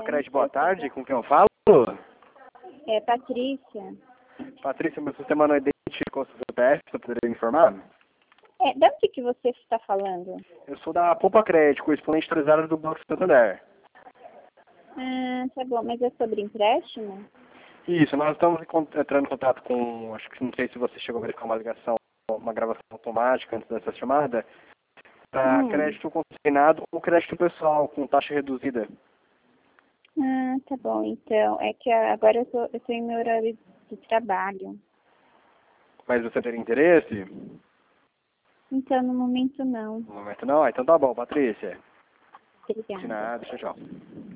Crédito, boa tarde, com quem eu falo? É Patrícia. Patrícia, meu sistema não identificou seu CPF, você poderia me informar? De onde que você está falando? Eu sou da Poupa Crédito, correspondente atualizado do Banco Santander. Tá bom, mas é sobre empréstimo? Isso, nós estamos entrando em contato com, acho que não sei se você chegou a verificar uma ligação, uma gravação automática antes dessa chamada, para crédito consignado ou crédito pessoal com taxa reduzida. Tá bom, então, é que agora eu tô em meu horário de trabalho. Mas você teria interesse? Então, no momento não. No momento não? Ah, então tá bom, Patrícia. De Obrigada. nada, tchau, tchau.